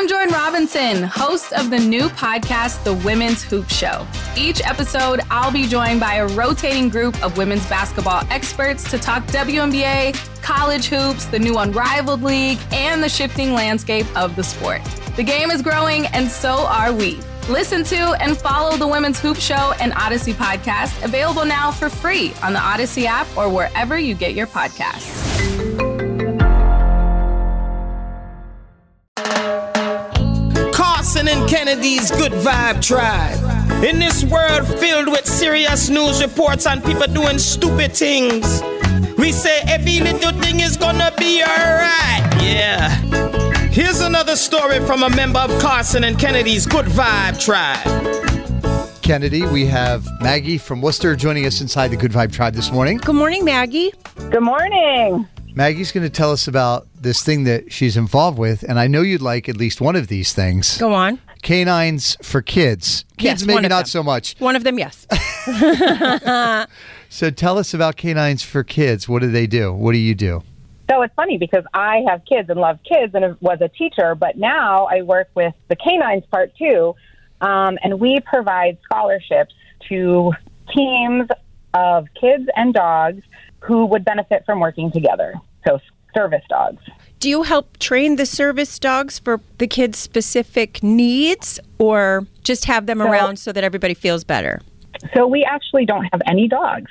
I'm Jordan Robinson, host of the new podcast, The Women's Hoop Show. Each episode, I'll be joined by a rotating group of women's basketball experts to talk WNBA, college hoops, the new Unrivaled League, and the shifting landscape of the sport. The game is growing, and so are we. Listen to and follow The Women's Hoop Show and Odyssey podcast, available now for free on the Odyssey app or wherever you get your podcasts. Carson and Kennedy's Good Vibe Tribe. In this world filled with serious news reports and people doing stupid things, we say every little thing is gonna be alright. Yeah. Here's another story from a member of Carson and Kennedy's Good Vibe Tribe. Kennedy, we have Maggie from Worcester joining us inside the Good Vibe Tribe this morning. Good morning, Maggie. Good morning. Maggie's going to tell us about this thing that she's involved with, and I know you'd like at least one of these things. Go on. Canines for Kids. Kids, yes, maybe not so much. One of them, yes. So tell us about Canines for Kids. What do they do? What do you do? So it's funny because I have kids and love kids and was a teacher, but now I work with the canines part too, and we provide scholarships to teams of kids and dogs who would benefit from working together, so service dogs. Do you help train the service dogs for the kids' specific needs or just have them around so that everybody feels better? So we actually don't have any dogs.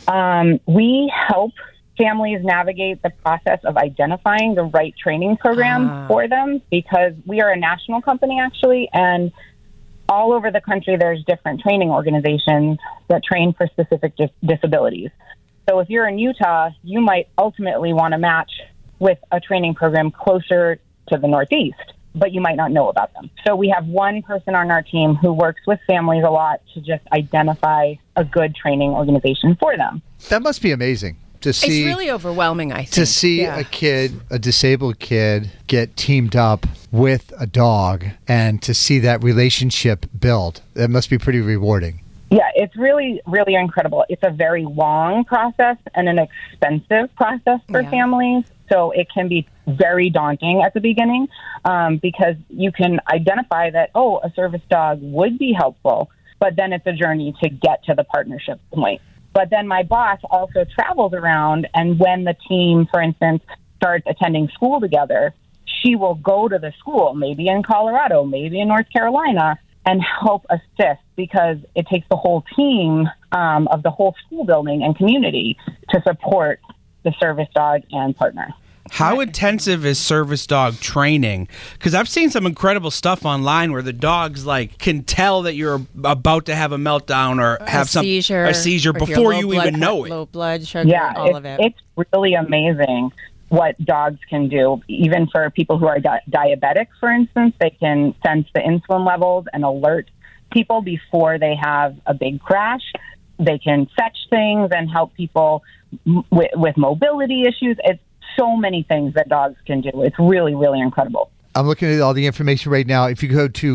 We help families navigate the process of identifying the right training program for them because we are a national company actually, and all over the country there's different training organizations that train for specific disabilities. So if you're in Utah, you might ultimately want to match with a training program closer to the Northeast, but you might not know about them. So we have one person on our team who works with families a lot to just identify a good training organization for them. That must be amazing. It's really overwhelming, I think. To see a kid, a disabled kid, get teamed up with a dog and to see that relationship build. That must be pretty rewarding. Yeah, it's really, really incredible. It's a very long process and an expensive process for families. So it can be very daunting at the beginning because you can identify that, a service dog would be helpful, but then it's a journey to get to the partnership point. But then my boss also travels around, and when the team, for instance, starts attending school together, she will go to the school, maybe in Colorado, maybe in North Carolina, and help assist because it takes the whole team of the whole school building and community to support the service dog and partner. How intensive is service dog training? Because I've seen some incredible stuff online where the dogs can tell that you're about to have a meltdown or have a seizure before you even know it. Low blood sugar, all of it. It's really amazing what dogs can do. Even for people who are diabetic, for instance, they can sense the insulin levels and alert people before they have a big crash. They can fetch things and help people with mobility issues. It's so many things that dogs can do. It's really, really incredible. I'm looking at all the information right now. If you go to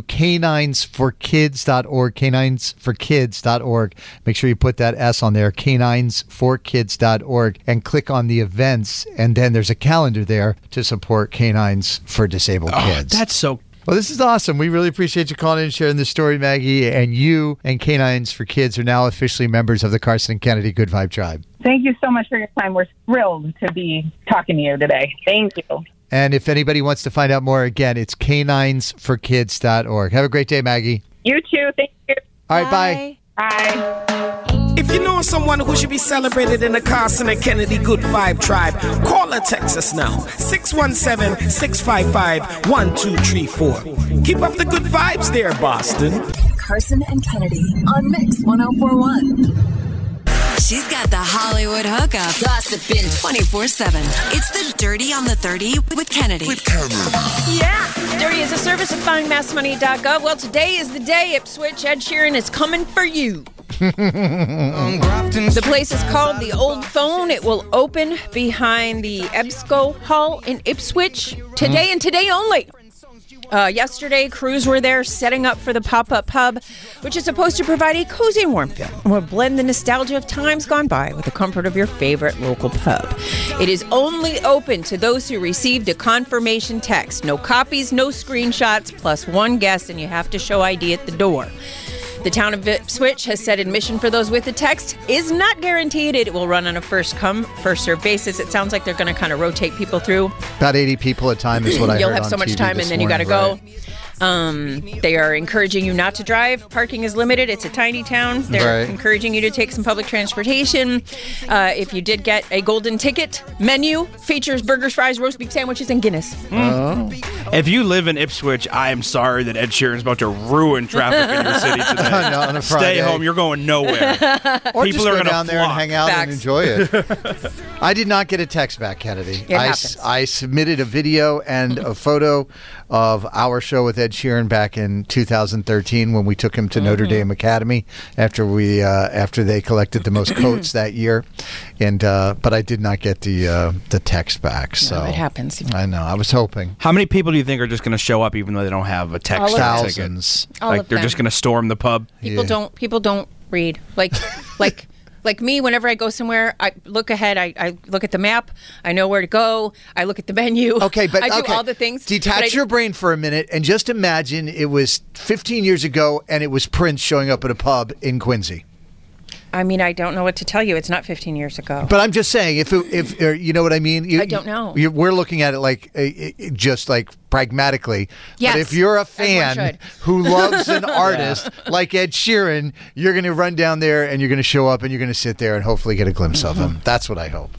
caninesforkids.org, caninesforkids.org, make sure you put that S on there, caninesforkids.org, and click on the events, and then there's a calendar there to support Canines for Disabled Kids. That's so Well, this is awesome. We really appreciate you calling in and sharing this story, Maggie. And you and Canines for Kids are now officially members of the Carson and Kennedy Good Vibe Tribe. Thank you so much for your time. We're thrilled to be talking to you today. Thank you. And if anybody wants to find out more, again, it's caninesforkids.org. Have a great day, Maggie. You too. Thank you. All right, bye. Bye. If you know someone who should be celebrated in the Carson and Kennedy Good Vibe Tribe, call or text us now. 617-655-1234. Keep up the good vibes there, Boston. Carson and Kennedy on Mix 1041. She's got the Hollywood hookup. Gossiping 24/7. It's the Dirty on the 30 with Kennedy. Yeah. Dirty is a service of findmassmoney.gov. Well, today is the day, Ipswich. Ed Sheeran is coming for you. The place is called The Old Phone. It will open behind the EBSCO Hall in Ipswich today and today only. Yesterday, crews were there setting up for the pop-up pub, which is supposed to provide a cozy and warm feel and will blend the nostalgia of times gone by with the comfort of your favorite local pub. It is only open to those who received a confirmation text. No copies, no screenshots, plus one guest, and you have to show ID at the door. The town of Ipswich has said admission for those with the text is not guaranteed. It will run on a first-come, first-served basis. It sounds like they're going to kind of rotate people through. About 80 people a time is what I heard on TV. You'll have so much time, and then you got to go. They are encouraging you not to drive. Parking is limited. It's a tiny town. They're encouraging you to take some public transportation. If you did get a golden ticket, menu features burgers, fries, roast beef sandwiches, and Guinness. If you live in Ipswich, I am sorry that Ed Sheeran's about to ruin traffic in your city today. No, on a Friday. Stay home. You're going nowhere. Or people just are go down there and hang out and enjoy it. I did not get a text back, Kennedy. I submitted a video and a photo of our show with Ed Sheeran back in 2013 when we took him to Notre Dame Academy after they collected the most coats that year, and but I did not get the text back. So it happens. I know. I was hoping. How many people do you think are just going to show up even though they don't have a text? Thousands. Like they're just going to storm the pub. People don't read like me. Whenever I go somewhere, I look ahead. I look at the map. I know where to go. I look at the menu. Okay, but I do all the things. Detach your brain for a minute and just imagine it was 15 years ago and it was Prince showing up at a pub in Quincy. I mean, I don't know what to tell you. It's not 15 years ago. But I'm just saying, if you know what I mean? I don't know. We're looking at it like just like pragmatically. Yes. But if you're a fan who loves an artist like Ed Sheeran, you're going to run down there and you're going to show up and you're going to sit there and hopefully get a glimpse of him. That's what I hope.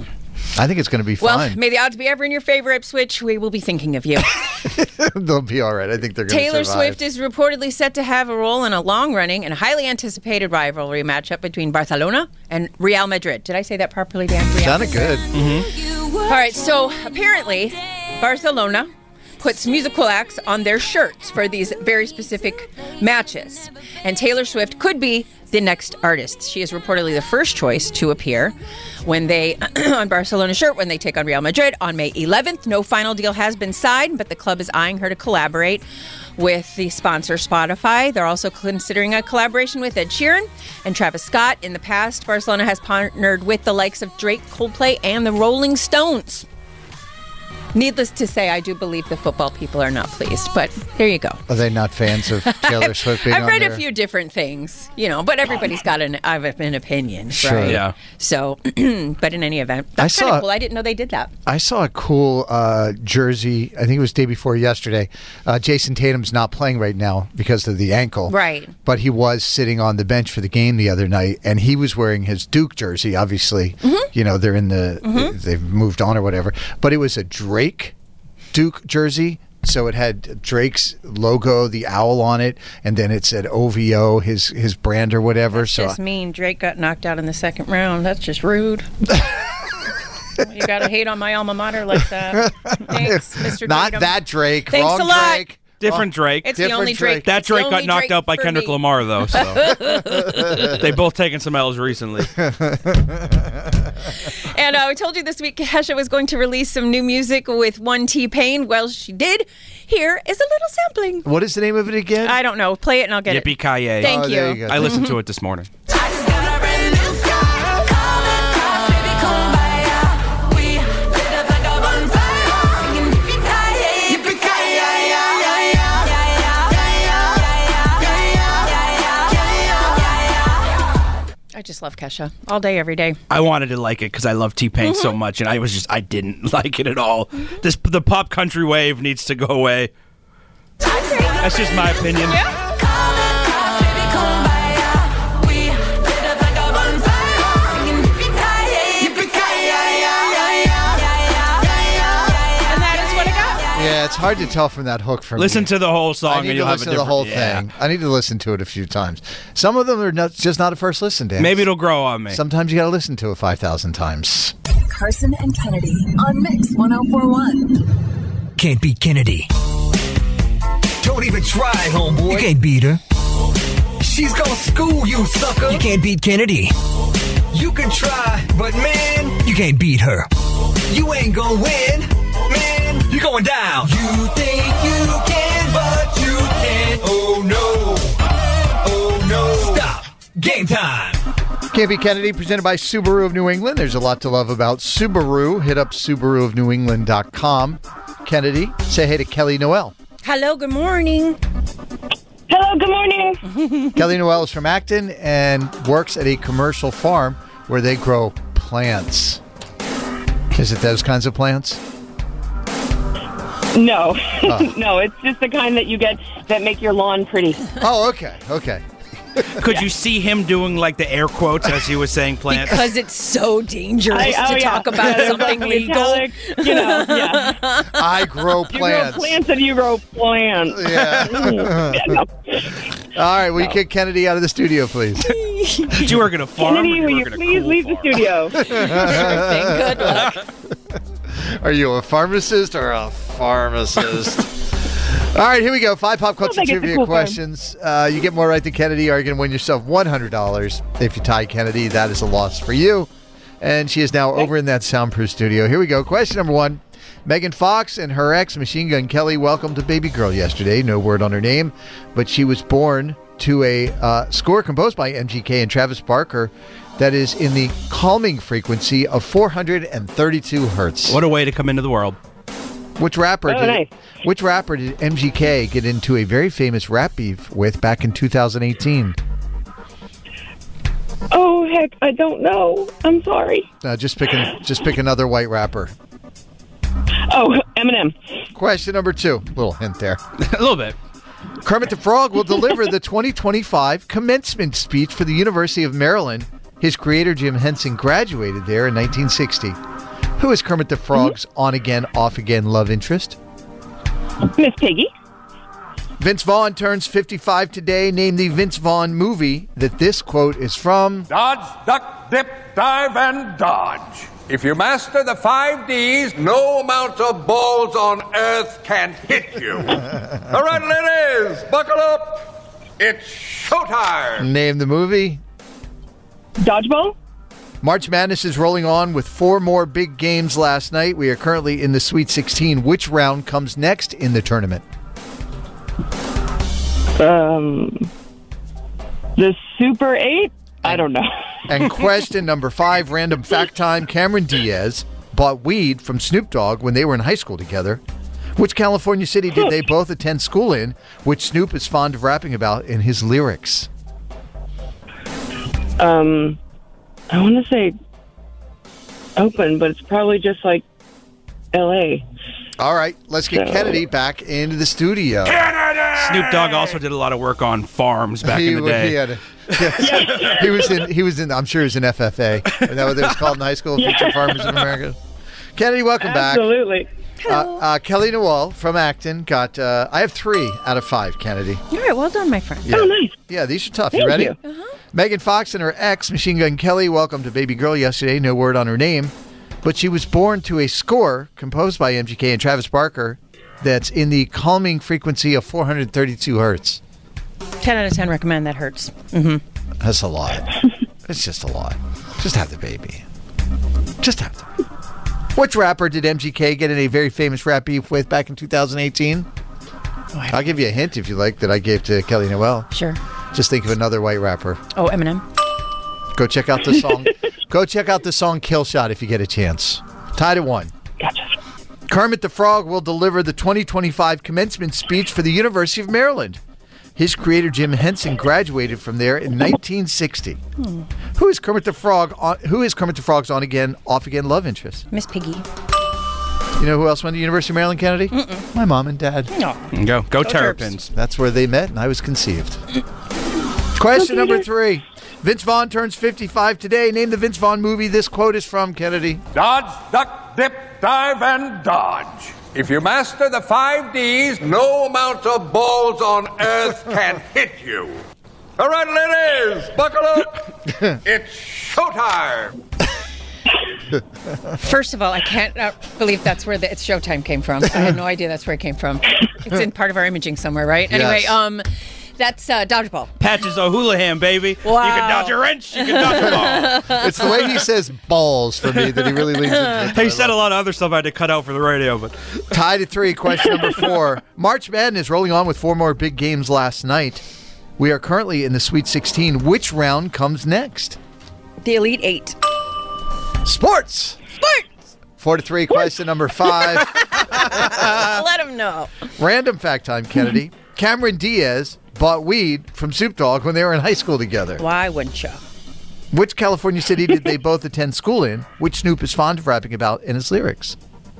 I think it's going to be fun. Well, may the odds be ever in your favor, Ipswich. We will be thinking of you. They'll be all right. I think they're going to survive. Taylor Swift is reportedly set to have a role in a long-running and highly anticipated rivalry matchup between Barcelona and Real Madrid. Did I say that properly, Dan? Sounded good. All right, so apparently Barcelona puts musical acts on their shirts for these very specific matches. And Taylor Swift could be the next artist. She is reportedly the first choice to appear when they on Barcelona's shirt when they take on Real Madrid on May 11th. No final deal has been signed, but the club is eyeing her to collaborate with the sponsor Spotify. They're also considering a collaboration with Ed Sheeran and Travis Scott. In the past, Barcelona has partnered with the likes of Drake, Coldplay, and the Rolling Stones. Needless to say, I do believe the football people are not pleased, but here you go. Are they not fans of Taylor Swift being I've read on there? a few different things, but everybody's got an opinion, sure. Right? Yeah. So, but in any event, that's kind of cool. I didn't know they did that. I saw a cool jersey. I think it was day before yesterday. Jason Tatum's not playing right now because of the ankle. Right. But he was sitting on the bench for the game the other night, and he was wearing his Duke jersey. Obviously, they're in they've moved on or whatever. But it was a Drake Duke jersey, so it had Drake's logo, the owl on it, and then it said OVO, his brand or whatever. That's just mean. Drake got knocked out in the second round. That's just rude. You gotta hate on my alma mater like that. Thanks, Mr. Not Tatum. that Drake. Thanks Wrong a lot. Drake. Different Drake. It's the only Drake. That Drake got knocked out by Kendrick Lamar, though. So they both taken some L's recently. And we told you this week Kesha was going to release some new music with one T-Pain. Well, she did. Here is a little sampling. What is the name of it again? I don't know. Play it and I'll get Yippee-ki-yay. Thank you. There you go. I listened to it this morning. I just love Kesha all day, every day. I wanted to like it because I love T-Pain so much, and I didn't like it at all. The pop country wave needs to go away. That's just my opinion. Yeah. Yeah, it's hard to tell from that hook for me. Listen to the whole song. I need to listen to the whole thing. I need to listen to it a few times. Some of them are just not a first listen, Dan. Maybe it'll grow on me. Sometimes you got to listen to it 5,000 times. Carson and Kennedy on Mix 104.1. Can't beat Kennedy. Don't even try, homeboy. You can't beat her. She's gonna school you, sucker. You can't beat Kennedy. You can try, but man, you can't beat her. You ain't gonna win. Man, you're going down. You think you can game time. Can't Be Kennedy, presented by Subaru of New England. There's a lot to love about Subaru. Hit up SubaruofNewEngland.com. Kennedy, say hey to Kelly Noel. Hello, good morning. Hello, good morning. Kelly Noel is from Acton and works at a commercial farm where they grow plants. Is it those kinds of plants? No. No, it's just the kind that you get that make your lawn pretty. Oh, okay. Could you see him doing like the air quotes as he was saying plants? Because it's so dangerous to talk about something legal. Italic, yeah. I grow plants. You grow plants and you grow plants. Yeah. No. All right, will you kick Kennedy out of the studio, please? You were going to farm. Kennedy, will you please leave the studio? Good luck. Are you a pharmacist or a pharmacist? All right, here we go. 5 pop culture trivia questions. You get more right than Kennedy, are you going to win yourself $100. If you tie Kennedy, that is a loss for you. And she is now over in that soundproof studio. Here we go. Question number 1. Megan Fox and her ex, Machine Gun Kelly, welcomed a baby girl yesterday. No word on her name, but she was born to a score composed by MGK and Travis Barker that is in the calming frequency of 432 hertz. What a way to come into the world. Which rapper did MGK get into a very famous rap beef with back in 2018? Oh, heck, I don't know. I'm sorry. Just pick another white rapper. Oh, Eminem. Question number 2. Little hint there. A little bit. Kermit the Frog will deliver the 2025 commencement speech for the University of Maryland. His creator, Jim Henson, graduated there in 1960. Who is Kermit the Frog's on-again, off-again love interest? Miss Piggy. Vince Vaughn turns 55 today. Name the Vince Vaughn movie that this quote is from. Dodge, duck, dip, dive, and dodge. If you master the 5 Ds, no amount of balls on earth can hit you. All right, ladies, buckle up. It's showtime. Name the movie. Dodgeball. March Madness is rolling on with 4 more big games last night. We are currently in the Sweet 16. Which round comes next in the tournament? The Super 8? I don't know. And question number 5, random fact time. Cameron Diaz bought weed from Snoop Dogg when they were in high school together. Which California city did they both attend school in, which Snoop is fond of rapping about in his lyrics? I want to say Oakland, but it's probably just like L.A. All right, let's get Kennedy back into the studio. Kennedy! Snoop Dogg also did a lot of work on farms back in the day. He was in. I'm sure he was in FFA. Isn't that what it was called in high school? Future Farmers of America. Kennedy, welcome back. Absolutely. Kelly Noel from Acton got. I have 3 out of 5. Kennedy. All right, well done, my friend. Yeah. Oh, nice. Yeah, these are tough. Thank you ready? you. Megan Fox and her ex, Machine Gun Kelly, welcomed a baby girl yesterday. No word on her name, but she was born to a score composed by MGK and Travis Barker that's in the calming frequency of 432 hertz. 10 out of 10 recommend. That hurts. Mm-hmm. That's a lot. It's just a lot. Just have the baby. Just have the baby. Which rapper did MGK get in a very famous rap beef with back in 2018? I'll give you a hint if you like that I gave to Kelly Noel. Sure. Just think of another white rapper. Oh, Eminem. Go check out the song. Go check out the song Kill Shot if you get a chance. Tied at 1. Gotcha. Kermit the Frog will deliver the 2025 commencement speech for the University of Maryland. His creator, Jim Henson, graduated from there in 1960. Who is Kermit the Frog? Who is Kermit the Frog's on-again, off-again love interest? Miss Piggy. You know who else went to University of Maryland, Kennedy? My mom and dad. No. Go Terrapins. That's where they met, and I was conceived. Question number 3. Vince Vaughn turns 55 today. Name the Vince Vaughn movie this quote is from, Kennedy. Dodge, duck, dip, dive, and dodge. If you master the 5 Ds, no amount of balls on earth can hit you. All right, ladies, buckle up. It's showtime. First of all, I can't believe that's where the It's Showtime came from. I had no idea that's where it came from. It's in part of our imaging somewhere, right? Yes. Anyway, that's dodgeball. Patches O'Houlihan, baby. Wow. You can dodge a wrench, you can dodge a ball. It's the way he says balls for me that he really leans into. He said a lot of other stuff I had to cut out for the radio, but tied at 3. Question number 4. March Madness rolling on with 4 more big games last night. We are currently in the Sweet 16. Which round comes next? The Elite Eight. Sports! 4-3, question number 5. Let them know. Random fact time, Kennedy. Cameron Diaz bought weed from Snoop Dogg when they were in high school together. Why wouldn't you? Which California city did they both attend school in, which Snoop is fond of rapping about in his lyrics?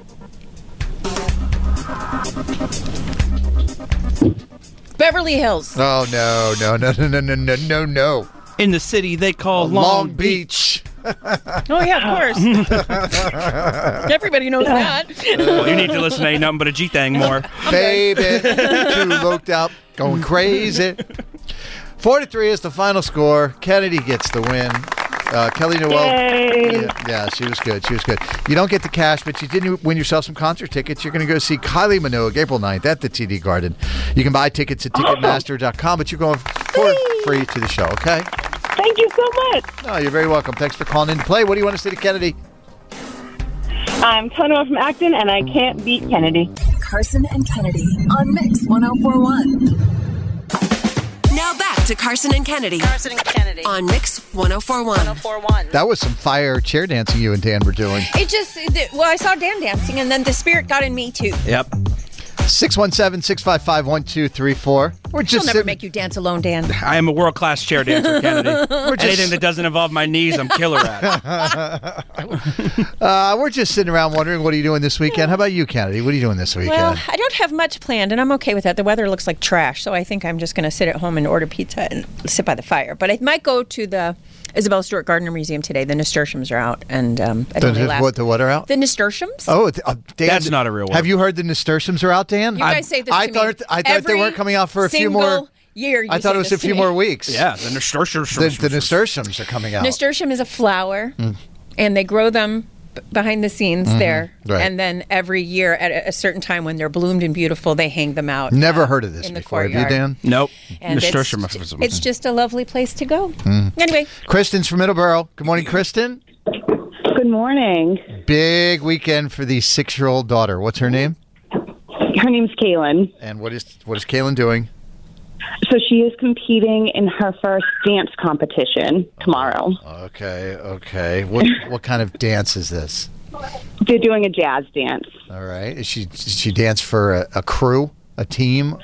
Beverly Hills. Oh, no. In the city they call Long Beach. Oh, yeah, of course. Everybody knows that. Well, you need to listen to Ain't Nothing But a G-Thang more. Baby, too looked up, going crazy. 4-3 is the final score. Kennedy gets the win. Kelly Noel. Yeah, she was good. You don't get the cash, but you did win yourself some concert tickets. You're going to go see Kylie Minogue April 9th at the TD Garden. You can buy tickets at Ticketmaster.com, but you're going for free to the show, okay? Thank you so much. Oh, you're very welcome. Thanks for calling in to play. What do you want to say to Kennedy? I'm Tony from Acton, and I can't beat Kennedy. Carson and Kennedy on Mix 104.1. Now back to Carson and Kennedy. On Mix 104.1. That was some fire chair dancing you and Dan were doing. I saw Dan dancing, and then the spirit got in me, too. Yep. 617-655-1234. She'll never make you dance alone, Dan. I am a world-class chair dancer, Kennedy. Anything that doesn't involve my knees, I'm killer at. We're just sitting around wondering, what are you doing this weekend? How about you, Kennedy? What are you doing this weekend? Well, I don't have much planned, and I'm okay with that. The weather looks like trash, so I think I'm just going to sit at home and order pizza and sit by the fire. But I might go to the Isabella Stewart Gardner Museum today. The nasturtiums are out, and the what are out? The nasturtiums. Oh, Dan, that's not a real one. Have you heard the nasturtiums are out, Dan? You guys say this I to thought me. I thought they weren't coming out for a few more year. I thought it was a few more weeks. Yeah, the nasturtiums. The nasturtiums are coming out. Nasturtium is a flower, and they grow them behind the scenes there. Right. And then every year at a certain time when they're bloomed and beautiful, they hang them out. Never heard of this in the before. courtyard. Have you, Dan? Nope. And it's just a lovely place to go. Anyway. Kristen's from Middleborough. Good morning, Kristen. Good morning. Big weekend for the 6-year-old daughter. What's her name? Her name's Kaylin. And what is Kaylin doing? So she is competing in her first dance competition tomorrow. Okay. What kind of dance is this? They're doing a jazz dance. All right. Does she dance for a crew, a team?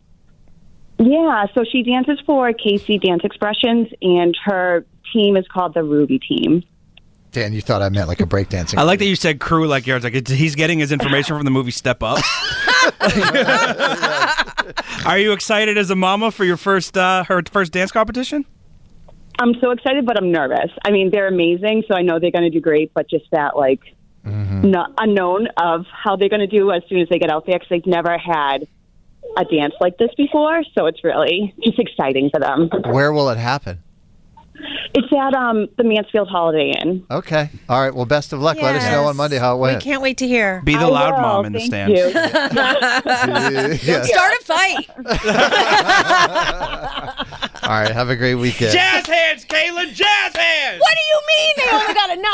So she dances for KC Dance Expressions, and her team is called the Ruby Team. Dan, you thought I meant like a breakdancing. I like that you said crew like yours. Like he's getting his information from the movie Step Up. Are you excited as a mama for your her first dance competition? I'm so excited, but I'm nervous. I mean, they're amazing, so I know they're going to do great, but just that, unknown of how they're going to do as soon as they get out there, because they've never had a dance like this before, so it's really just exciting for them. Where will it happen? It's at the Mansfield Holiday Inn. Okay. All right. Well, best of luck. Yes. Let us know on Monday how it went. We can't wait to hear. Be the loud mom in the stands. Yes. Start a fight. All right. Have a great weekend. Jazz hands, Kaylin. Jazz hands. What do you mean they only got a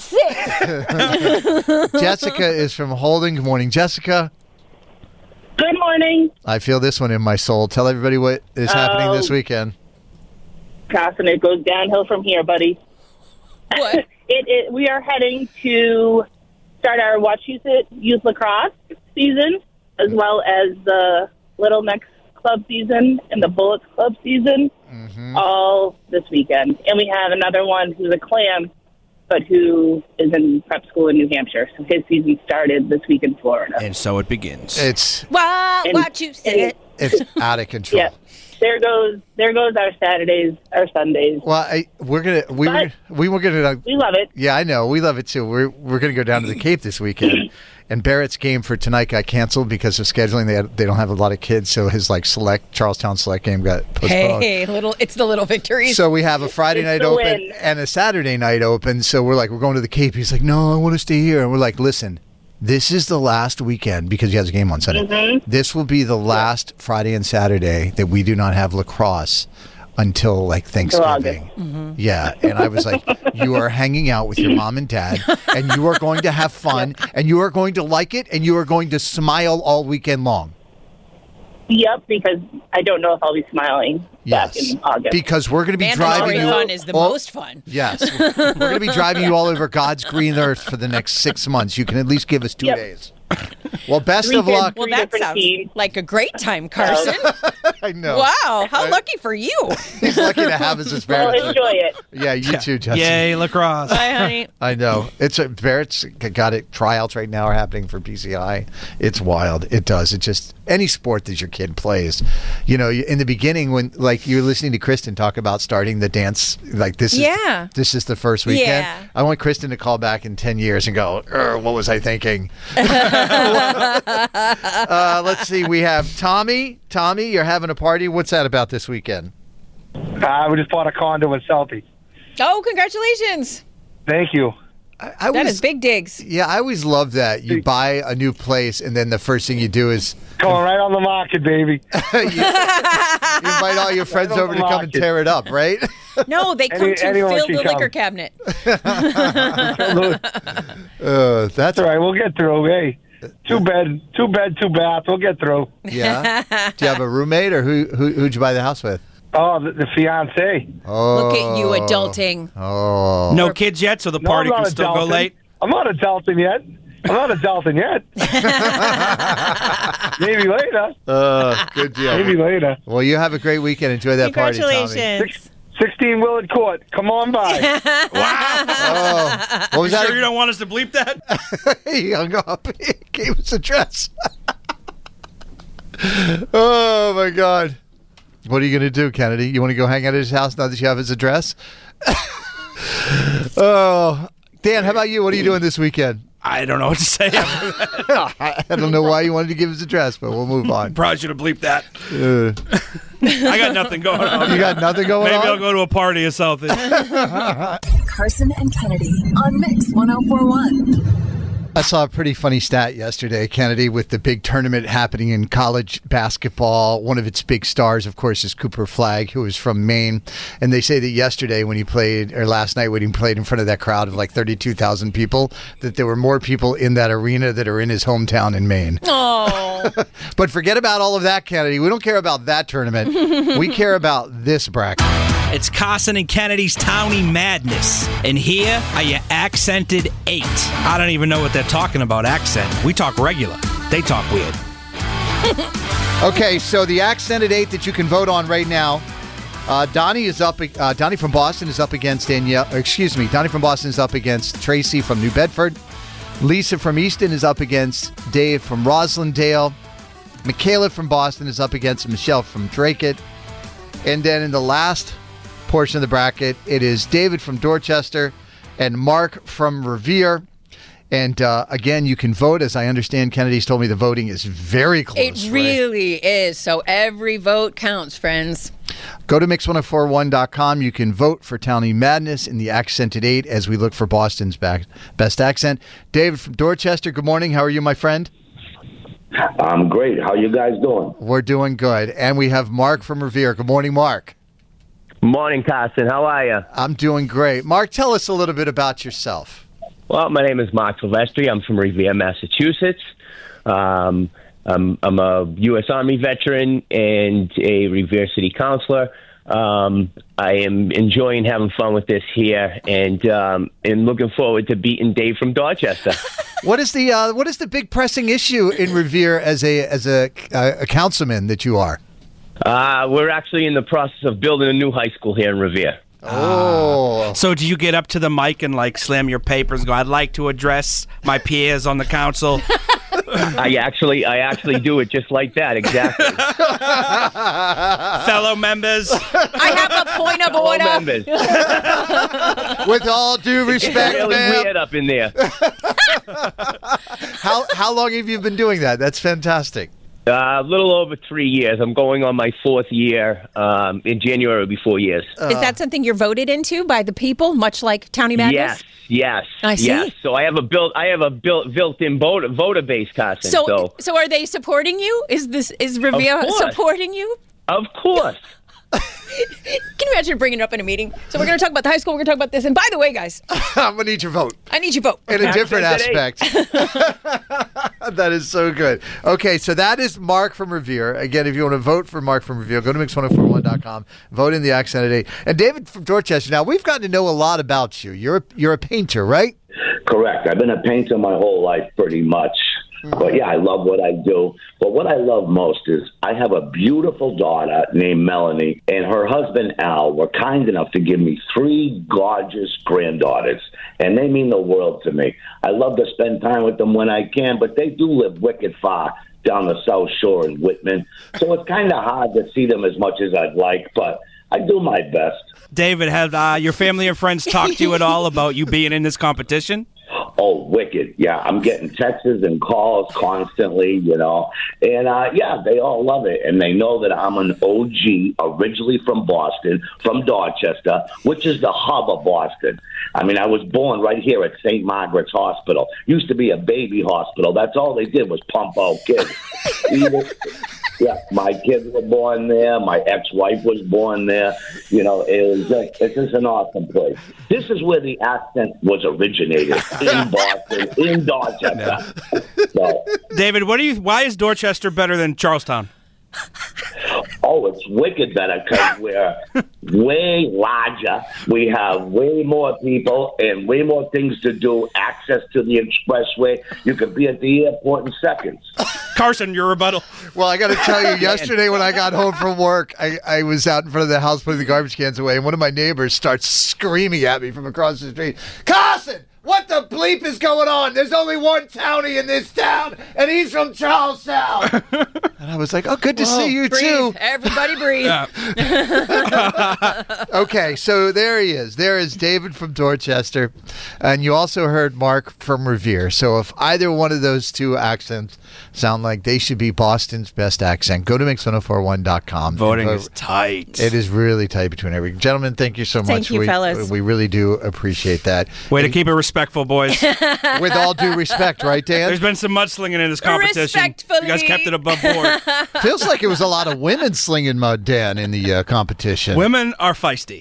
9.6? Jessica is from Holden. Good morning, Jessica. Good morning. I feel this one in my soul. Tell everybody what is happening this weekend. Carson, it goes downhill from here, buddy. What? We are heading to start our Wachusett Youth Lacrosse season, as well as the Little Necks Club season and the Bullets Club season, all this weekend. And we have another one who's a clam, but who is in prep school in New Hampshire. So his season started this week in Florida. And so it begins. It's Wachusett. It's out of control. Yeah. There goes our Saturdays, our Sundays. Well, we love it. Yeah, I know. We love it too. We're going to go down to the Cape this weekend. And Barrett's game for tonight got canceled because of scheduling. They don't have a lot of kids, so his Charlestown Select game got postponed. Hey, it's the little victories. So we have a Friday night open and a Saturday night open. So we're going to the Cape. He's like, no, I want to stay here. And we're like, listen, this is the last weekend because he has a game on Sunday. This will be the last Friday and Saturday that we do not have lacrosse until Thanksgiving. Yeah. And I was like, you are hanging out with your mom and dad, and you are going to have fun, and you are going to like it, and you are going to smile all weekend long. Yep, because I don't know if I'll be smiling back in August. Because we're going to be driving you. Fun is the most fun. Yes. We're going to be driving you all over God's green earth for the next 6 months. You can at least give us 2 days. Well, best of luck. Well, that sounds like a great time, Carson. I know. Wow, how lucky for you. He's lucky to have us as parents. Well, enjoy it. Yeah, you too, Justin. Yay, lacrosse. Bye, honey. I know. Barrett's got it. Tryouts right now are happening for PCI. It's wild. It does. It just, any sport that your kid plays. You know, in the beginning when, like, you're listening to Kristen talk about starting the dance, like this is the first weekend. Yeah. I want Kristen to call back in 10 years and go, what was I thinking? Let's see. We have Tommy. Tommy, you're having a party. What's that about this weekend? We just bought a condo in Southie. Oh, congratulations. Thank you. That is big digs. Yeah, I always love that. You buy a new place, and then the first thing you do is... Going right on the market, baby. you invite all your friends over to come and tear it up, right? No, they come to fill the liquor cabinet. That's all right. We'll get through, hey. Two bed, two bath. We'll get through. Yeah. Do you have a roommate, or who'd you buy the house with? Oh, the fiance. Oh. Look at you adulting. Oh. No kids yet, so the party can still go late? I'm not adulting yet. Maybe later. Good deal. Maybe later. Well, you have a great weekend. Enjoy that party, Tommy. Congratulations. 16 Willard Court. Come on by. Wow. What was that? Sure you don't want us to bleep that? He hung up. He gave us address. Oh, my God. What are you going to do, Kennedy? You want to go hang out at his house now that you have his address? Oh, Dan, how about you? What are you doing this weekend? I don't know what to say after that. I don't know why you wanted to give his address, but we'll move on. Probably should have bleeped that. I got nothing going on. You got nothing going on? Maybe I'll go to a party or something. Carson and Kennedy on Mix 104.1. I saw a pretty funny stat yesterday, Kennedy, with the big tournament happening in college basketball. One of its big stars, of course, is Cooper Flagg, who is from Maine. And they say that yesterday when he played, or last night when he played in front of that crowd of like 32,000 people, that there were more people in that arena that are in his hometown in Maine. Oh. But forget about all of that, Kennedy. We don't care about that tournament. We care about this bracket. It's Carson and Kennedy's Townie Madness. And here are your accented 8. I don't even know what they're talking about, accent. We talk regular. They talk weird. Okay, so the accented 8 that you can vote on right now. Donnie is up. Donnie from Boston is up against Danielle. Donnie from Boston is up against Tracy from New Bedford. Lisa from Easton is up against Dave from Roslindale. Michaela from Boston is up against Michelle from Dracut. And then in the last portion of the bracket, it is David from Dorchester and Mark from Revere. And again, you can vote. As I understand, Kennedy's told me the voting is very close. It really is. So every vote counts, friends. Go to Mix1041.com. You can vote for Townie Madness in the accented 8 as we look for Boston's best accent. David from Dorchester, good morning. How are you, my friend? I'm great. How you guys doing? We're doing good. And we have Mark from Revere. Good morning, Mark. Morning, Carson. How are you? I'm doing great. Mark, tell us a little bit about yourself. Well, my name is Mark Silvestri. I'm from Revere, Massachusetts. I'm a U.S. Army veteran and a Revere City Councilor. I am enjoying having fun with this here and looking forward to beating Dave from Dorchester. What is the big pressing issue in Revere as a councilman that you are? We're actually in the process of building a new high school here in Revere. Oh. So do you get up to the mic and like slam your papers and go, I'd like to address my peers on the council? I actually do it just like that, exactly. Fellow members. I have a point of order. Members. With all due respect, it's really ma'am. weird up in there. How long have you been doing that? That's fantastic. A little over 3 years. I'm going on my 4th year. In January, it'll be 4 years. Is that something you're voted into by the people, much like Townie Madness? Yes. I see. Yes. So I have a built-in voter base, Carson. So are they supporting you? Is Revere supporting you? Of course. Can you imagine bringing it up in a meeting? So we're going to talk about the high school. We're going to talk about this. And by the way, guys, I'm going to need your vote. I need your vote. In a different aspect. That is so good. Okay, so that is Mark from Revere. Again, if you want to vote for Mark from Revere, go to mix1041.com, vote in the Accented 8. And David from Dorchester. Now, we've gotten to know a lot about you. You're a painter, right? Correct. I've been a painter my whole life, pretty much. But yeah, I love what I do. But what I love most is I have a beautiful daughter named Melanie, and her husband Al were kind enough to give me 3 gorgeous granddaughters, and they mean the world to me. I love to spend time with them when I can, but they do live wicked far down the South Shore in Whitman, so it's kind of hard to see them as much as I'd like, but I do my best. David, have your family and friends talked to you at all about you being in this competition? Oh, wicked. Yeah, I'm getting texts and calls constantly, And, yeah, they all love it. And they know that I'm an OG, originally from Boston, from Dorchester, which is the hub of Boston. I mean, I was born right here at St. Margaret's Hospital. Used to be a baby hospital. That's all they did was pump out kids. Yeah, my kids were born there. My ex-wife was born there. It's just an awesome place. This is where the accent was originated, in Boston, in Dorchester. So, David, why is Dorchester better than Charlestown? Oh, it's wicked better because we're way larger. We have way more people and way more things to do. Access to the expressway. You could be at the airport in seconds. Carson, your rebuttal. Well, I got to tell you, yesterday when I got home from work, I was out in front of the house putting the garbage cans away, and one of my neighbors starts screaming at me from across the street, "Carson! What the bleep is going on? There's only one townie in this town, and he's from Charlestown." And I was like, "Oh, good to see you, breathe. too." Everybody breathe. Okay, so there he is. There is David from Dorchester. And you also heard Mark from Revere. So if either one of those two accents sound like they should be Boston's best accent, go to mix1041.com. Voting is tight. It is really tight between every. Gentlemen, thank you so much. Thank you, fellas. We really do appreciate that. Way to keep it respectful, boys. With all due respect, right, Dan? There's been some mudslinging in this competition. Respectfully. You guys kept it above board. Feels like it was a lot of women slinging mud, Dan, in the competition. Women are feisty.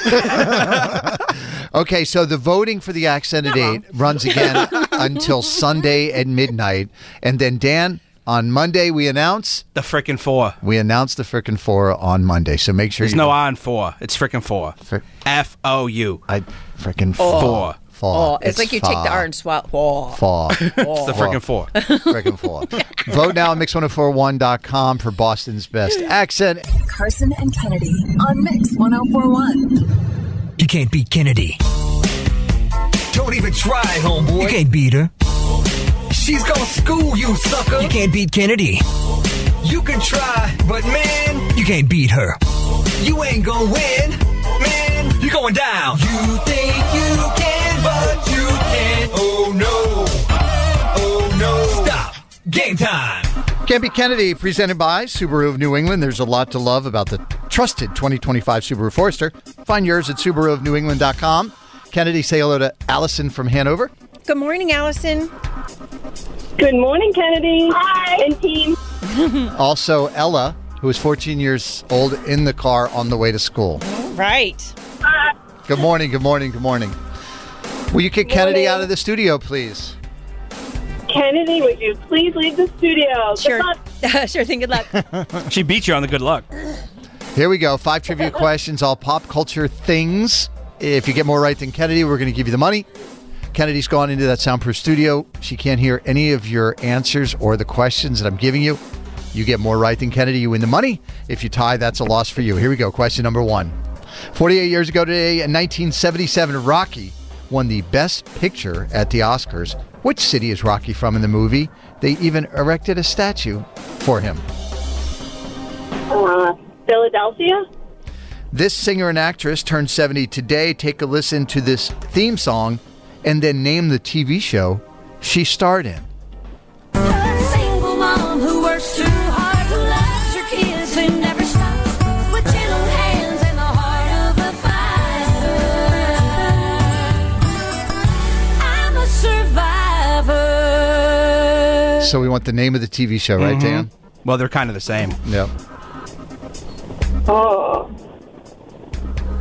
Okay, so the voting for the Accented 8 runs again until Sunday at midnight. And then, Dan, on Monday, we announce... The frickin' 4. We announce the frickin' 4 on Monday, so make sure There's no I on 4. It's frickin' 4. F-O-U. Frickin' 4. Oh, it's like you take the R and swap. Fall. It's the frickin' 4. Frickin' 4. Vote now at mix1041.com for Boston's best accent. Carson and Kennedy on Mix 1041. You can't beat Kennedy. Don't even try, homeboy. You can't beat her. She's gonna school you, sucker. You can't beat Kennedy. You can try, but man, You can't beat her. you ain't gonna win. Man, you're going down. You think you can, but you can't. Oh no. Oh no. Stop. Game time. Can't Be Kennedy, presented by Subaru of New England. There's a lot to love about the trusted 2025 Subaru Forester. Find yours at SubaruofNewEngland.com. Kennedy, say hello to Allison from Hanover. Good morning, Allison. Good morning, Kennedy. Hi. And team. Also, Ella, who is 14 years old, in the car on the way to school. Right. Good morning, good morning, good morning. Will you kick Kennedy out of the studio, please? Kennedy, would you please leave the studio? Sure. Sure thing. Good luck. She beat you on the good luck. Here we go. 5 trivia questions, all pop culture things. If you get more right than Kennedy, we're going to give you the money. Kennedy's gone into that soundproof studio. She can't hear any of your answers or the questions that I'm giving you. You get more right than Kennedy, you win the money. If you tie, that's a loss for you. Here we go. Question number 1. 48 years ago today, in 1977, Rocky won the Best Picture at the Oscars. Which city is Rocky from in the movie? They even erected a statue for him. Philadelphia? This singer and actress turned 70 today. Take a listen to this theme song and then name the TV show she starred in. A single mom who works too hard, who loves her kids, who never stops, with gentle hands and the heart of a fighter. I'm a survivor. So we want the name of the TV show, right, Dan? Well, they're kind of the same. Yep. Oh.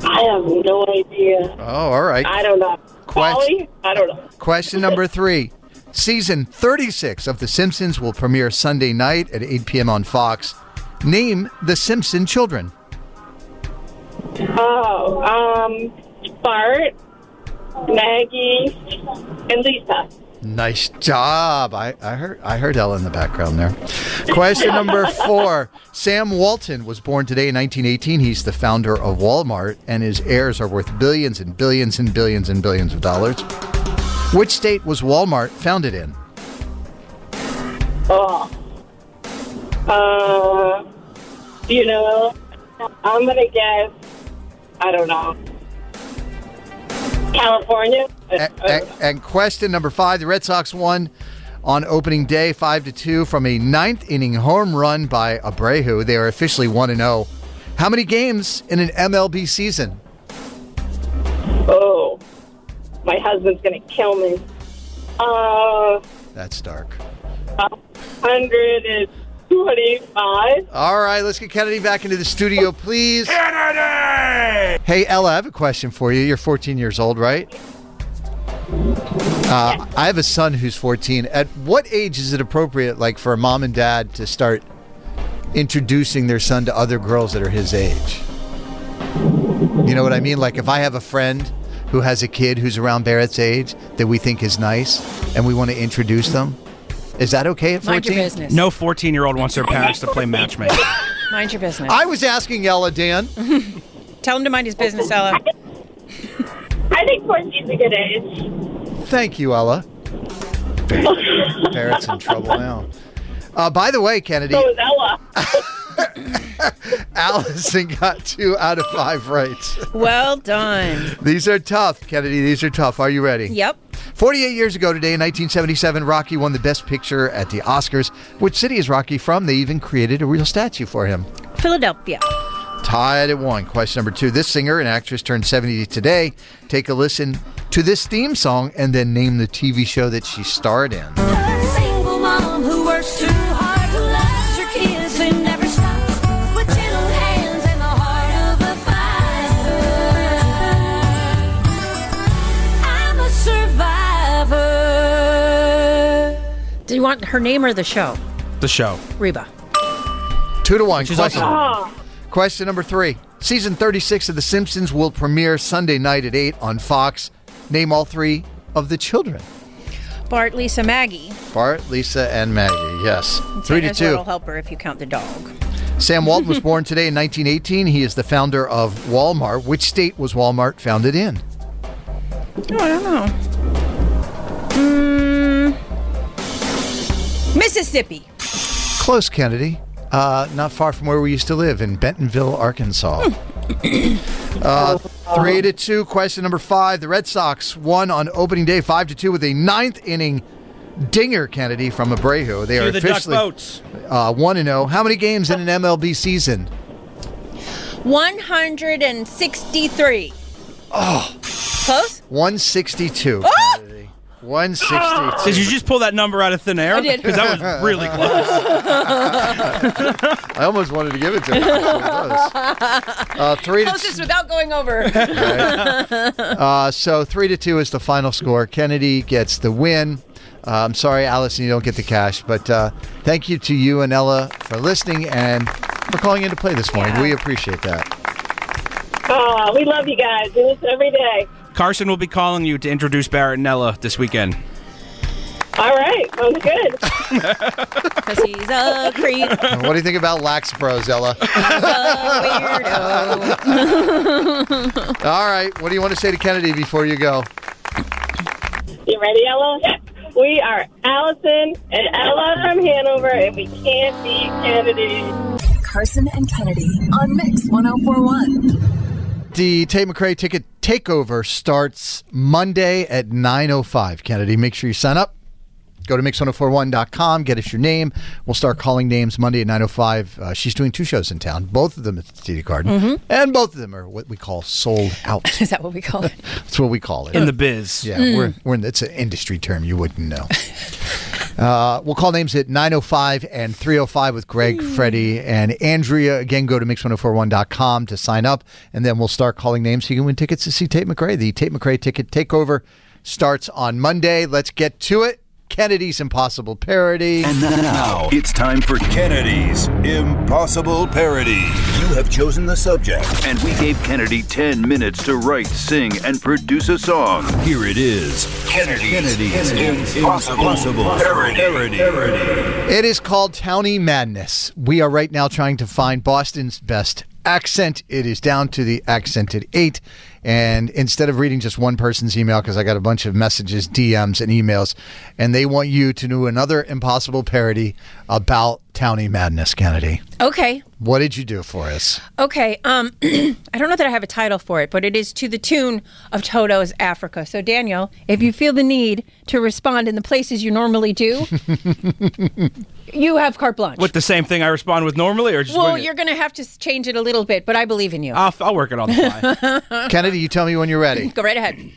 I have no idea. Oh, all right. I don't know. Polly? I don't know. Question number 3. Season 36 of The Simpsons will premiere Sunday night at 8 p.m. on Fox. Name the Simpson children. Bart, Maggie, and Lisa. Nice job. I heard Ella in the background there. Question number 4. Sam Walton was born today in 1918. He's the founder of Walmart, and his heirs are worth billions and billions and billions and billions of dollars. Which state was Walmart founded in? Do you know? I'm going to guess, I don't know. California? And question number 5. The Red Sox won on opening day 5-2 from a 9th inning home run by Abreu. They are officially 1-0. How many games in an MLB season? Oh, my husband's going to kill me. That's dark. 125. All right, let's get Kennedy back into the studio, please. Kennedy! Hey, Ella, I have a question for you. You're 14 years old, right? I have a son who's 14. At what age is it appropriate, like, for a mom and dad to start introducing their son to other girls that are his age? You know what I mean? Like, if I have a friend who has a kid who's around Barrett's age that we think is nice and we want to introduce them, is that okay at 14? Mind your business. No 14-year-old wants their parents to play matchmaking. Mind your business. I was asking Ella, Dan. Tell him to mind his business, Ella. I think 14's a good age. Thank you, Ella. Barrett's in trouble now. By the way, Kennedy. So is Ella. Allison got 2 out of 5 right. Well done. These are tough, Kennedy. These are tough. Are you ready? Yep. 48 years ago today, in 1977, Rocky won the Best Picture at the Oscars. Which city is Rocky from? They even created a real statue for him. Philadelphia. Tied at 1. Question number 2. This singer and actress turned 70 today. Take a listen to this theme song and then name the TV show that she starred in. A single mom who works too hard, who loves her kids, who never stops, with gentle hands and the heart of a fighter. I'm a survivor. Do you want her name or the show? The show. Reba. 2-1. She's Question. awesome. Question number 3. Season 36 of The Simpsons will premiere Sunday night at 8 on Fox. Name all 3 of the children. Bart, Lisa, Maggie. Bart, Lisa, and Maggie. Yes. 3-2. Little helper if you count the dog. Sam Walton was born today in 1918. He is the founder of Walmart. Which state was Walmart founded in? Oh, I don't know. Mississippi. Close, Kennedy. Not far from where we used to live in Bentonville, Arkansas. 3-2. Question number 5. The Red Sox won on opening day 5-2 with a 9th inning dinger, Kennedy, from Abreu. They are the officially Duck Boats. 1-0. How many games in an MLB season? 163. Oh. Close? 162. Oh! 162. Did you just pull that number out of thin air? I did. Because that was really close. I almost wanted to give it to him. 3-2. Closest without going over. So 3-2 is the final score. Kennedy gets the win. I'm sorry, Allison, you don't get the cash, but thank you to you and Ella for listening and for calling in to play this morning. We appreciate that. Oh, we love you guys. Do this every day. Carson will be calling you to introduce Barrett and Ella this weekend. All right. Sounds good. Because he's a creep. What do you think about Lax Bros, Ella? He's a weirdo. All right. What do you want to say to Kennedy before you go? You ready, Ella? We are Allison and Ella from Hanover, and we can't beat Kennedy. Carson and Kennedy on Mix 1041. The Tate McRae Ticket Takeover starts Monday at 9:05. Kennedy, make sure you sign up. Go to mix1041.com, get us your name. We'll start calling names Monday at 9:05. She's doing 2 shows in town, both of them at the TD Garden, and both of them are what we call sold out. Is that what we call it? That's what we call it. In the biz. Yeah, we're in, it's an industry term you wouldn't know. We'll call names at 9:05 and 3:05 with Greg, Freddie, and Andrea. Again, go to Mix1041.com to sign up, and then we'll start calling names so you can win tickets to see Tate McRae. The Tate McRae Ticket Takeover starts on Monday. Let's get to it. Kennedy's Impossible Parody. And now it's time for Kennedy's Impossible Parody. You have chosen the subject, and we gave Kennedy 10 minutes to write, sing, and produce a song. Here it is. Kennedy's Impossible Parody. It is called Townie Madness. We are right now trying to find Boston's best accent. It is down to the accented 8. And instead of reading just one person's email, because I got a bunch of messages, DMs, and emails, and they want you to do another impossible parody about Townie Madness, Kennedy. Okay. What did you do for us? Okay. I don't know that I have a title for it, but it is to the tune of Toto's Africa. So, Daniel, if you feel the need to respond in the places you normally do, you have carte blanche. With the same thing I respond with normally? Or just well, you're going to have to change it a little bit, but I believe in you. I'll work it on the fly. Kennedy, you tell me when you're ready. Go right ahead.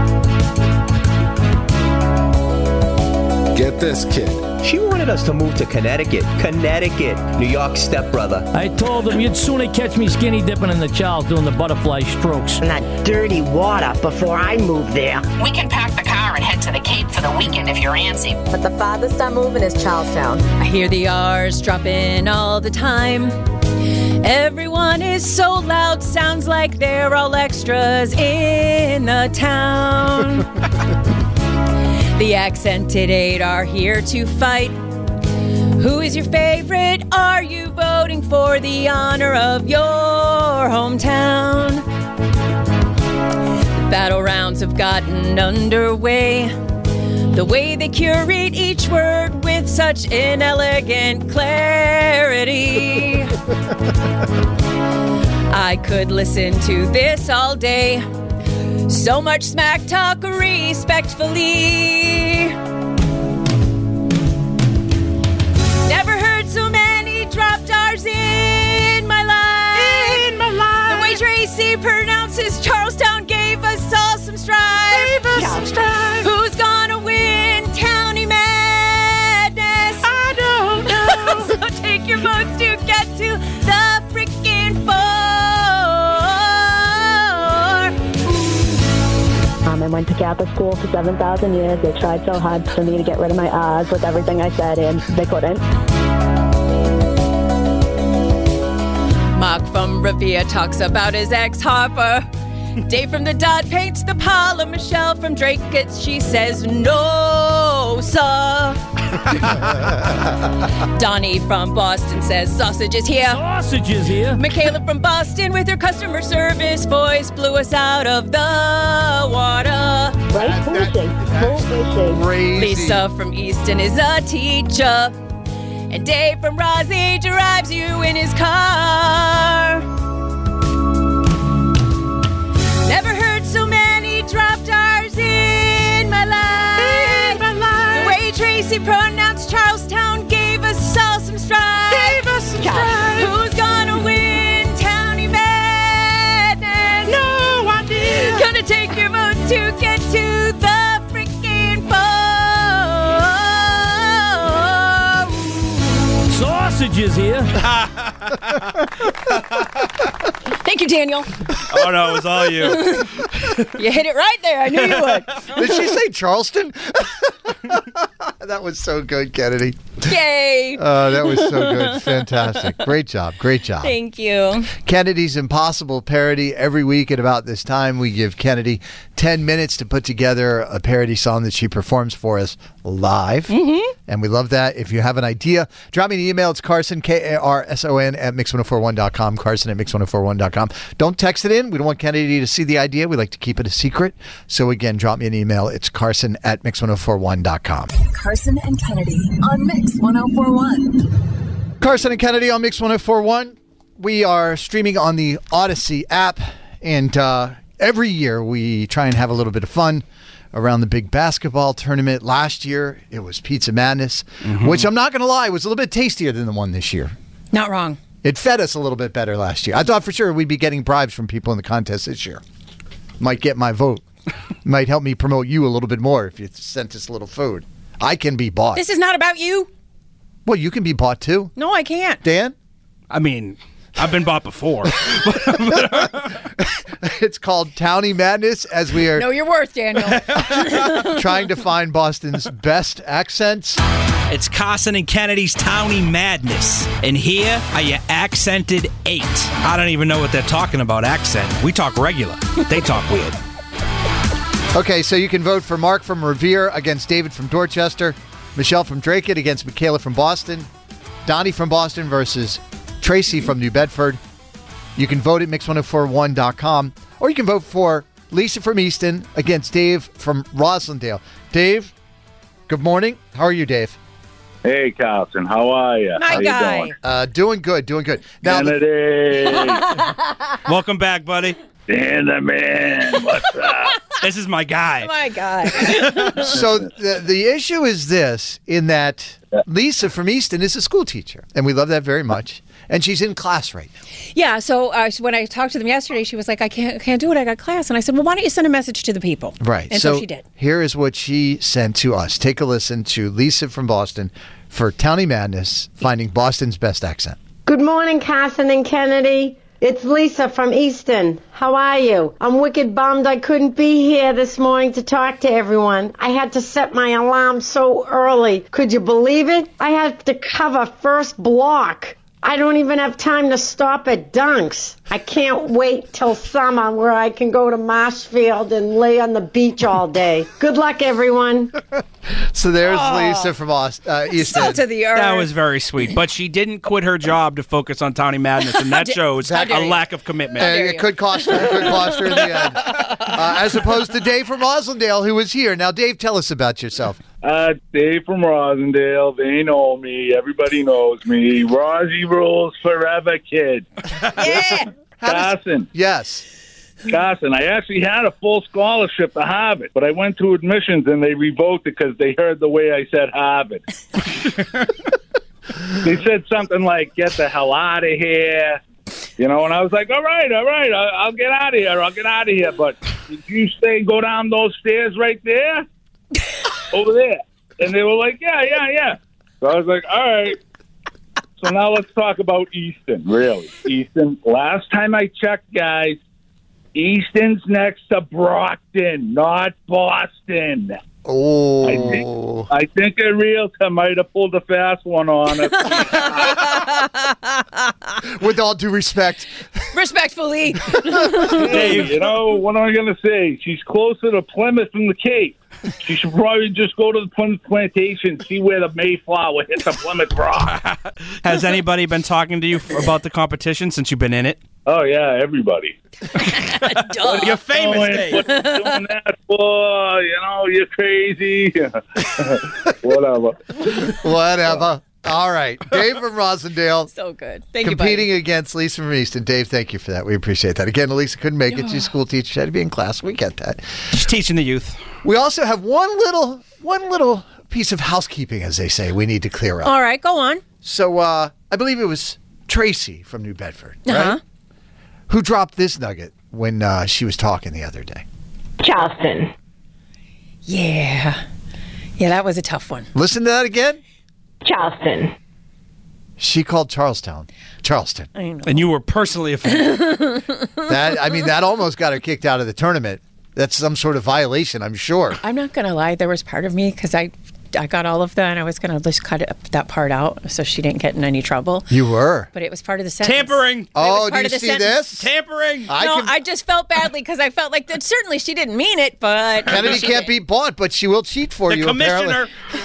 Get this, kid. She wanted us to move to Connecticut. New York's stepbrother. I told him you'd sooner catch me skinny dipping in the Charles doing the butterfly strokes. In that dirty water before I moved there. We can pack the car and head to the Cape for the weekend if you're antsy. But the farthest I'm moving is Charlestown. I hear the R's dropping all the time. Everyone is so loud, sounds like they're all extras in the town. The accented 8 are here to fight. Who is your favorite? Are you voting for the honor of your hometown? The battle rounds have gotten underway. The way they curate each word with such inelegant clarity. I could listen to this all day. So much smack talk respectfully. Never heard so many dropped R's in my life. The way Tracy pronounces Charlestown gave us all some strife. Who's gonna win Townie Madness? I don't know. So take your votes to get to the frickin' 4. I went to Catholic school for 7,000 years. They tried so hard for me to get rid of my R's with everything I said, and they couldn't. Mark from Revere talks about his ex Harper. Dave from the Dot paints the parlor. Michelle from Drake she says no, sir. Donnie from Boston says sausage is here. Sausage is here. Michaela from Boston with her customer service voice blew us out of the water. Right, fishing. Crazy. Lisa from Easton is a teacher. And Dave from Rossi drives you in his car. Never heard so many dropped R's in my life. The way Tracy pronounced Charlestown gave us all some strife. Who's gonna win Townie Madness? No idea. Gonna take your vote to get to the frickin' 4. Sausage is here. Thank you, Daniel. Oh, no, it was all you. You hit it right there. I knew you would. Did she say Charleston? That was so good, Kennedy. Yay. That was so good. Fantastic. Great job. Great job. Thank you. Kennedy's Impossible Parody. Every week at about this time, we give Kennedy 10 minutes to put together a parody song that she performs for us live. Mm-hmm. And we love that. If you have an idea, drop me an email. It's Carson, Karson, at Mix1041.com. Carson at Mix1041.com. Don't text it in. We don't want Kennedy to see the idea. We like to keep it a secret. So again, drop me an email. It's Carson at Mix1041.com. Carson and Kennedy on Mix 1041. Carson and Kennedy on Mix 1041. We are streaming on the Odyssey app, and every year we try and have a little bit of fun around the big basketball tournament. Last year, it was Pizza Madness, which I'm not going to lie, was a little bit tastier than the one this year. Not wrong. It fed us a little bit better last year. I thought for sure we'd be getting bribes from people in the contest this year. Might get my vote. Might help me promote you a little bit more if you sent us a little food. I can be bought. This is not about you. Well, you can be bought too. No, I can't. Dan? I mean, I've been bought before. It's called Townie Madness as we are Know your worth, Daniel. trying to find Boston's best accents. It's Carson and Kennedy's Townie Madness. And here are your accented 8. I don't even know what they're talking about accent. We talk regular. They talk weird. Okay, so you can vote for Mark from Revere against David from Dorchester, Michelle from Dracut against Michaela from Boston, Donnie from Boston versus Tracy from New Bedford. You can vote at mix1041.com, or you can vote for Lisa from Easton against Dave from Roslindale. Dave, good morning. How are you, Dave? Hey, Carlson. How are you? My guy. Doing good. Now, Kennedy. Welcome back, buddy. Dan the man. What's up? This is my guy. My guy. So the issue is this, in that Lisa from Easton is a school teacher, and we love that very much. And she's in class right now. Yeah, so when I talked to them yesterday, she was like, I can't do it. I got class. And I said, well, why don't you send a message to the people? Right. And so she did. Here is what she sent to us. Take a listen to Lisa from Boston for Townie Madness, finding Boston's best accent. Good morning, Carson and Kennedy. It's Lisa from Easton. How are you? I'm wicked bummed I couldn't be here this morning to talk to everyone. I had to set my alarm so early. Could you believe it? I had to cover first block. I don't even have time to stop at Dunks. I can't wait till summer where I can go to Marshfield and lay on the beach all day. Good luck, everyone. So there's Lisa from Easton. Salt to the earth. That was very sweet. But she didn't quit her job to focus on Townie Madness, and that shows a lack of commitment. It could cost her. It could cost her in the end. As opposed to Dave from Roslindale, who was here. Now, Dave, tell us about yourself. Dave from Rosendale. They know me. Everybody knows me. Rosie rules forever, kid. Yeah. Carson. Yes. Carson, I actually had a full scholarship to Harvard, but I went to admissions and they revoked it because they heard the way I said Harvard. They said something like, get the hell out of here. You know, and I was like, all right, I'll get out of here. But if you go down those stairs right there, over there. And they were like, yeah. So I was like, all right. So now let's talk about Easton, really. Easton, last time I checked, guys, Easton's next to Brockton, not Boston. Oh. I think a realtor might have pulled a fast one on us. With all due respect. Respectfully. Hey, you know, what am I going to say? She's closer to Plymouth than the Cape. She should probably just go to the Plymouth Plantation, see where the Mayflower hits the Plymouth Rock. Has anybody been talking to you about the competition since you've been in it? Oh, yeah, everybody. You're famous, Dave. What are you doing that for? You know, you're crazy. Whatever. All right. Dave from Rosendale. So good. Thank you, competing against Lisa from Easton. Dave, thank you for that. We appreciate that. Again, Lisa couldn't make it. She's a school teacher. She had to be in class. We get that. She's teaching the youth. We also have one little piece of housekeeping, as they say, we need to clear up. All right, go on. So I believe it was Tracy from New Bedford, right? Who dropped this nugget when she was talking the other day? Charleston. Yeah, that was a tough one. Listen to that again. Charleston. She called Charleston. I know. And you were personally offended. That almost got her kicked out of the tournament. That's some sort of violation, I'm sure. I'm not going to lie. There was part of me, because I got all of that, and I was going to just cut that part out so she didn't get in any trouble. You were. But it was part of the sentence. Tampering. Oh, do you see this? Tampering. I just felt badly because I felt like that. Certainly she didn't mean it, but Kennedy can't be bought, but she will cheat for you. The commissioner.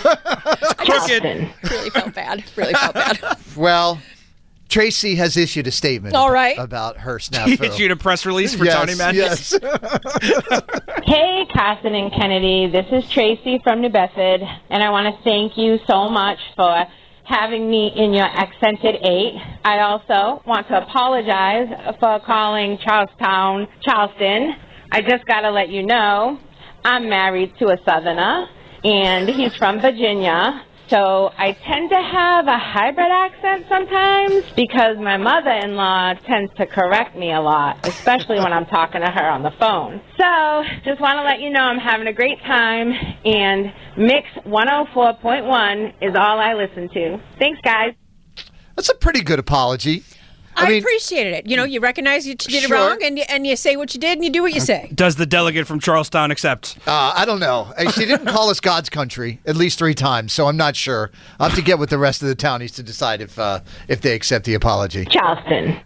I really felt bad. Well, Tracy has issued a statement. All right. About her snafu. She issued a press release for Townie Madness. Yes. Hey, Carson and Kennedy. This is Tracy from New Bedford, and I want to thank you so much for having me in your accented 8. I also want to apologize for calling Charlestown Charleston. I just got to let you know I'm married to a Southerner, and he's from Virginia. So I tend to have a hybrid accent sometimes because my mother-in-law tends to correct me a lot, especially when I'm talking to her on the phone. So just want to let you know I'm having a great time, and Mix 104.1 is all I listen to. Thanks, guys. That's a pretty good apology. I appreciated it. You know, you recognize you did it wrong, and you say what you did, and you do what you say. Does the delegate from Charlestown accept? I don't know. She didn't call us God's country at least 3 times, so I'm not sure. I'll have to get with the rest of the townies to decide if they accept the apology. Charleston.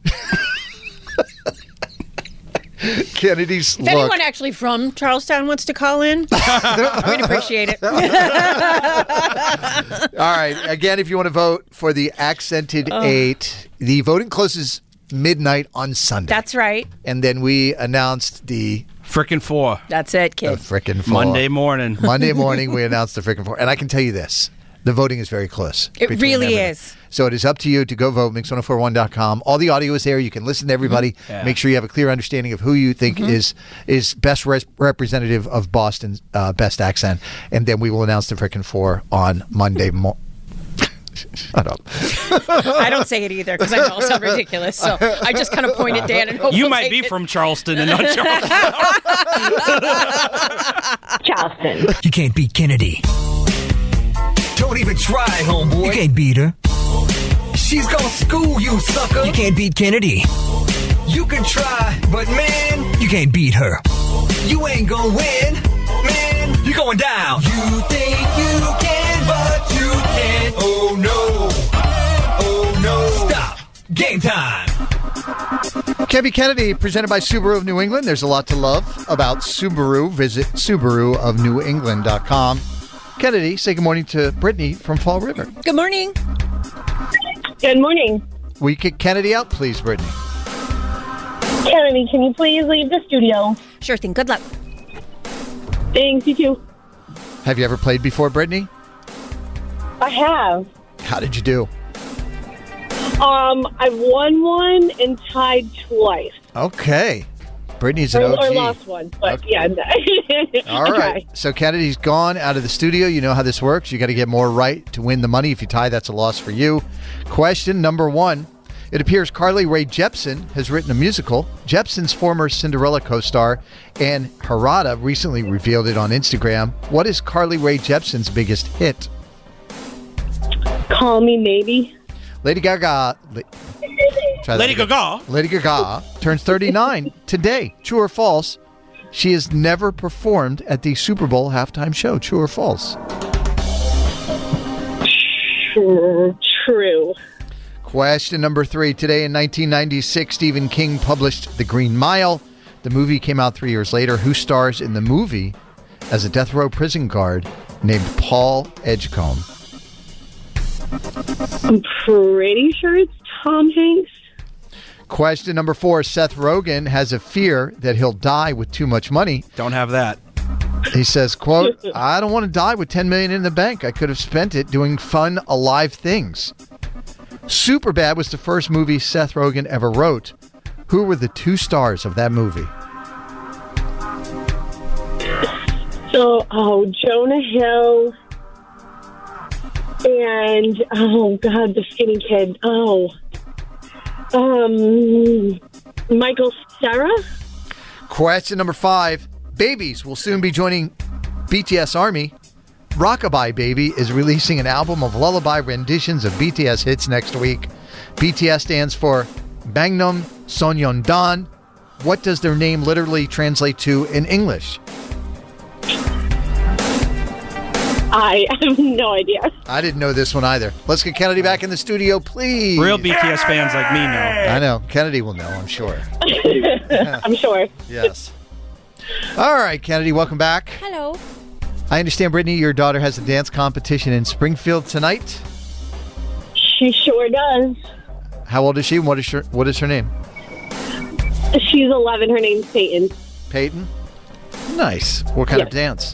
Kennedy's If anyone actually from Charlestown wants to call in, we'd appreciate it. All right. Again, if you want to vote for the Accented 8, the voting closes midnight on Sunday. That's right. And then we announced the Frickin' 4. That's it, kid. The Frickin' 4. Monday morning. Monday morning, we announced the Frickin' 4. And I can tell you this. The voting is very close. It really is. So it is up to you to go vote, mix1041.com. All the audio is there. You can listen to everybody. Mm-hmm. Yeah. Make sure you have a clear understanding of who you think is best representative of Boston's best accent. And then we will announce the Frickin' 4 on Monday morning. Shut up. I don't say it either because I know I'll sound ridiculous. So I just kind of point at Dan and hope You he'll might take be it. from Charleston and not Charleston. Charleston. You can't beat Kennedy. Don't even try, homeboy. You can't beat her. She's gonna school you, sucker. You can't beat Kennedy. You can try, but man, You can't beat her. you ain't gonna win. Man, you're going down. You think you can, but you can't. Oh no. Oh no. Stop. Game time. Kevin Kennedy, presented by Subaru of New England. There's a lot to love about Subaru. Visit SubaruofNewEngland.com. Kennedy, say good morning to Brittany from Fall River. Good morning. Good morning. Will you kick Kennedy out, please, Brittany? Kennedy, can you please leave the studio? Sure thing. Good luck. Thanks, you too. Have you ever played before, Brittany? I have. How did you do? I've won one and tied twice. Okay. Brittany's an Or OG. lost one, but yeah. All right. So Kennedy's gone out of the studio. You know how this works. You got to get more right to win the money. If you tie, that's a loss for you. Question number 1. It appears Carly Rae Jepsen has written a musical. Jepsen's former Cinderella co-star Anne Harada recently revealed it on Instagram. What is Carly Rae Jepsen's biggest hit? Call Me Maybe. Lady Gaga. Lady Gaga. Lady Gaga turns 39 today. True or false? She has never performed at the Super Bowl halftime show. True or false? True. Question number 3. Today in 1996, Stephen King published The Green Mile. The movie came out 3 years later. Who stars in the movie as a death row prison guard named Paul Edgecombe? I'm pretty sure it's Tom Hanks. Question number 4. Seth Rogen has a fear that he'll die with too much money. Don't have that. He says, quote, I don't want to die with $10 million in the bank. I could have spent it doing fun, alive things. Superbad was the first movie Seth Rogen ever wrote. Who were the 2 stars of that movie? So, Jonah Hill and, oh, God, the skinny kid. Michael Cera? Question number 5. Babies will soon be joining BTS Army. Rockabye Baby is releasing an album of lullaby renditions of BTS hits next week. BTS stands for Bangnam Sonyeondan. What does their name literally translate to in English? I have no idea. I didn't know this one either. Let's get Kennedy back in the studio, please. Real BTS fans like me know. I know. Kennedy will know, I'm sure. I'm sure. Yes. All right, Kennedy, welcome back. Hello. I understand, Brittany, your daughter has a dance competition in Springfield tonight. She sure does. How old is she? What is her name? She's 11. Her name's Peyton. Peyton? Nice. What kind of dance?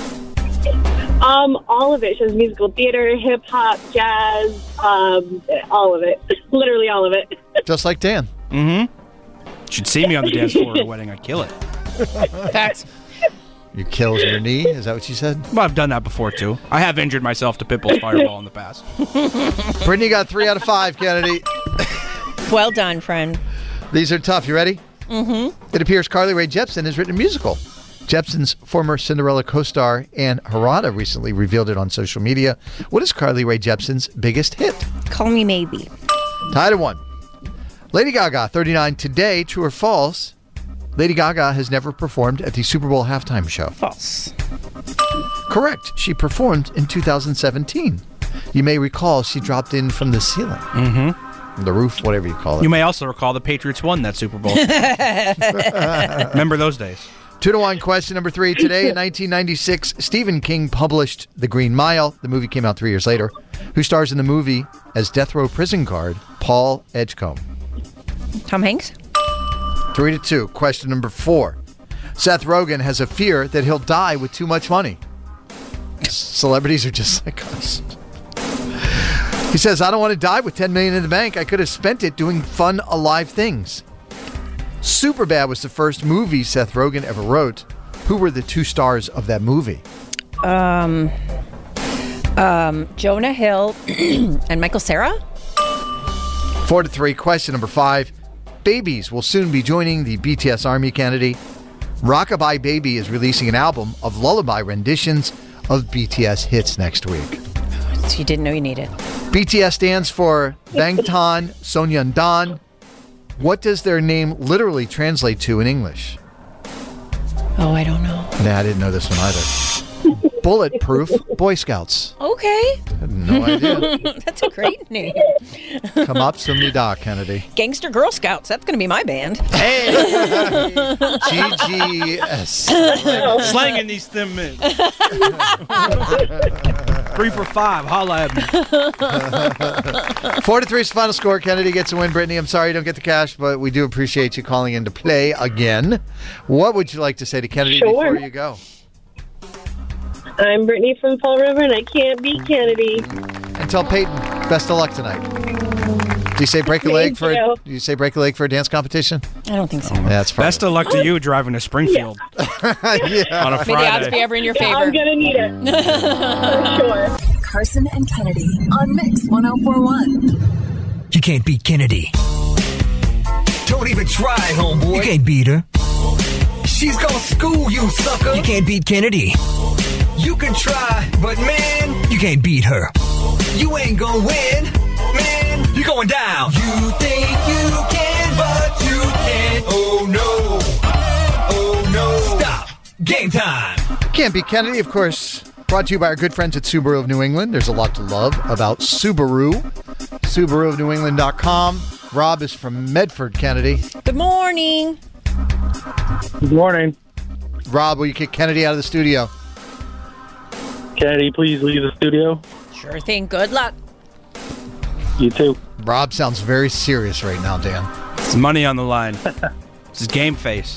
All of it. She has musical theater, hip hop, jazz, all of it. Literally all of it. Just like Dan. Mm-hmm. Should see me on the dance floor at a wedding. I'd kill it. Facts. Your kills your knee? Is that what you said? Well, I've done that before, too. I have injured myself to Pitbull's Fireball in the past. Brittany got 3 out of 5, Kennedy. Well done, friend. These are tough. You ready? Mm-hmm. It appears Carly Rae Jepsen has written a musical. Jepsen's former Cinderella co-star Anne Harada recently revealed it on social media. What is Carly Rae Jepsen's biggest hit? Call Me Maybe. Tied at 1. Lady Gaga, 39. Today, true or false? Lady Gaga has never performed at the Super Bowl halftime show. False. Correct. She performed in 2017. You may recall she dropped in from the ceiling. Mm-hmm. The roof, whatever you call it. You may also recall the Patriots won that Super Bowl. Remember those days. 2-1. Question number 3. Today in 1996, Stephen King published The Green Mile. The movie came out 3 years later. Who stars in the movie as death row prison guard Paul Edgecombe? Tom Hanks. 3-2. Question number 4. Seth Rogen has a fear that he'll die with too much money. Celebrities are just like us. He says, I don't want to die with $10 million in the bank. I could have spent it doing fun, alive things. Superbad was the first movie Seth Rogen ever wrote. Who were the 2 stars of that movie? Jonah Hill and Michael Cera. 4-3. Question number 5. Babies will soon be joining the BTS Army, Kennedy. Rockabye Baby is releasing an album of lullaby renditions of BTS hits next week. You didn't know you needed. BTS stands for Bangtan Sonyeondan. What does their name literally translate to in English? Oh, I don't know. Nah, I didn't know this one either. Bulletproof Boy Scouts. Okay. I had no idea. That's a great name. Come up, Sumida, Kennedy. Gangster Girl Scouts. That's going to be my band. Hey! GGS. Slanging these thin men. 3 for 5. Holla at me. 4-3 is the final score. Kennedy gets a win. Brittany, I'm sorry you don't get the cash, but we do appreciate you calling in to play again. What would you like to say to Kennedy before you go? I'm Brittany from Fall River, and I can't beat Kennedy. And tell Peyton, best of luck tonight. Do you say break a leg for? Do you say break a leg for a dance competition? I don't think so. Yeah, that's fine. Best of luck to you driving to Springfield on a Friday. May the odds be ever in your favor. I'm gonna need it for sure. Carson and Kennedy on Mix 104.1. You can't beat Kennedy. Don't even try, homeboy. You can't beat her. She's gonna school you, sucker. You can't beat Kennedy. You can try, but man, You can't beat her. you ain't gonna win. Man, you're going down. You think you can, but you can't. Oh no. Oh no. Stop. Game time. Can't beat Kennedy, of course. Brought to you by our good friends at Subaru of New England. There's a lot to love about Subaru. SubaruofNewEngland.com. Rob is from Medford, Kennedy. Good morning. Good morning. Rob, will you kick Kennedy out of the studio? Kennedy, please leave the studio. Sure thing. Good luck. You too. Rob sounds very serious right now, Dan. It's money on the line. It's his game face.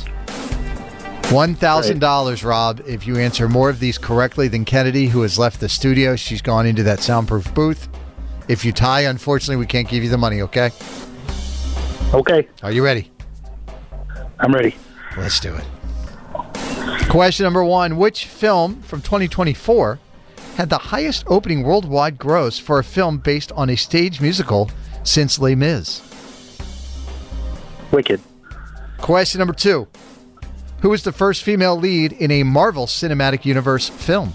$1,000, Rob, if you answer more of these correctly than Kennedy, who has left the studio. She's gone into that soundproof booth. If you tie, unfortunately, we can't give you the money, okay? Okay. Are you ready? I'm ready. Let's do it. Question number 1. Which film from 2024 had the highest opening worldwide gross for a film based on a stage musical since Les Mis? Wicked. Question number 2. Who was the first female lead in a Marvel Cinematic Universe film?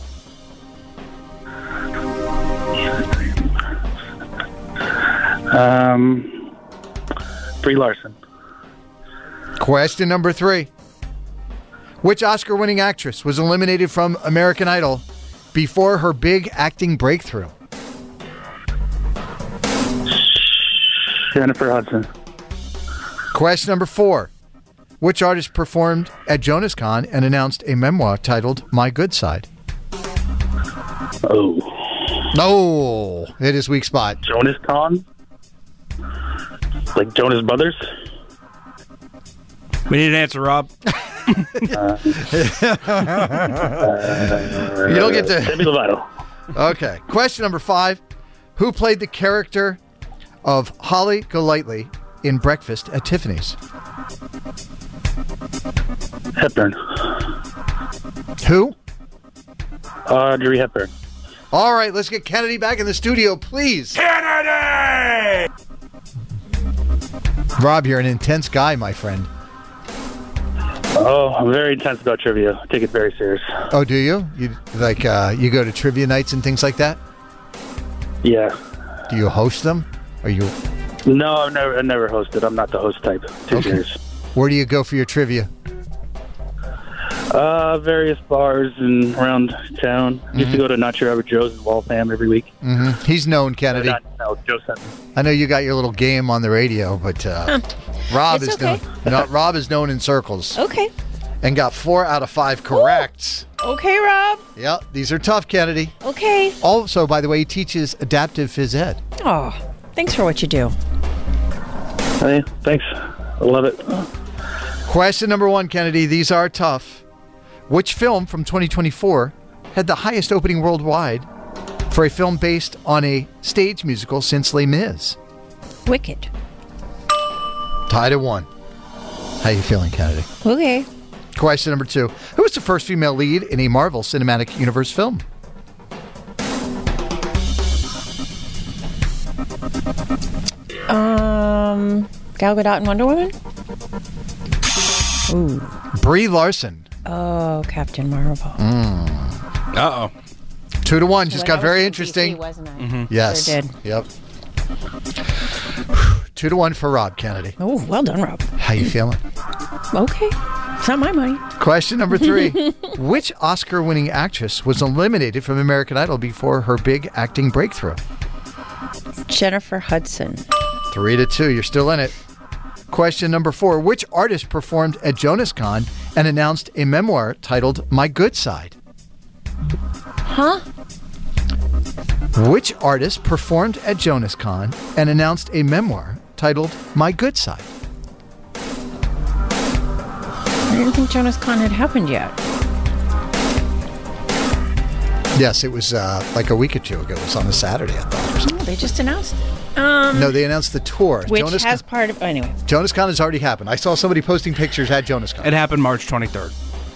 Brie Larson. Question number 3. Which Oscar-winning actress was eliminated from American Idol before her big acting breakthrough? Jennifer Hudson. Question number 4. Which artist performed at JonasCon and announced a memoir titled My Good Side? Oh. No, it is weak spot. JonasCon? Like Jonas Brothers? We need an answer, Rob. You don't get to... Demi Lovato. Okay. Question number 5. Who played the character of Holly Golightly in Breakfast at Tiffany's? Hepburn. Who? Audrey Hepburn. All right, let's get Kennedy back in the studio, please. Kennedy! Rob, you're an intense guy, my friend. Oh, I'm very intense about trivia. I take it very serious. Oh, do you? You go to trivia nights and things like that? Yeah. Do you host them? Are you? No, I've never hosted. I'm not the host type. Too serious. Where do you go for your trivia? Various bars and around town. Used to go to Not Your Average Joe's in Waltham every week. Mm-hmm. He's known, Kennedy. No, Joe sent me. I know you got your little game on the radio, but Rob It's is okay. known. Rob is known in circles. Okay. And got 4 out of 5 correct. Okay, Rob. Yep, these are tough, Kennedy. Okay. Also, by the way, he teaches adaptive phys ed. Oh, thanks for what you do. Hey, thanks. I love it. Question number 1, Kennedy. These are tough. Which film from 2024 had the highest opening worldwide for a film based on a stage musical since Les Mis? Wicked. Tied at 1. How you feeling, Kennedy? Okay. Question number 2. Who was the first female lead in a Marvel Cinematic Universe film? Gal Gadot and Wonder Woman? Ooh. Brie Larson. Oh, Captain Marvel. Uh-oh. 2 to 1. Just Well, got I very was in interesting. DC, wasn't I? Mhm. Yes. Sure did. Yep. 2 to 1 for Rob, Kennedy. Oh, well done, Rob. How you feeling? Okay. It's not my money. Question number 3. Which Oscar-winning actress was eliminated from American Idol before her big acting breakthrough? Jennifer Hudson. 3 to 2. You're still in it. Question number 4. Which artist performed at JonasCon and announced a memoir titled My Good Side? Huh? Which artist performed at JonasCon and announced a memoir titled My Good Side? I didn't think Jonas Con had happened yet. Yes, it was like a week or 2 ago. It was on a Saturday, I thought. Or something. Oh, they just announced it. No, they announced the tour. Which has part of... Anyway. JonasCon has already happened. I saw somebody posting pictures at JonasCon. It happened March 23rd.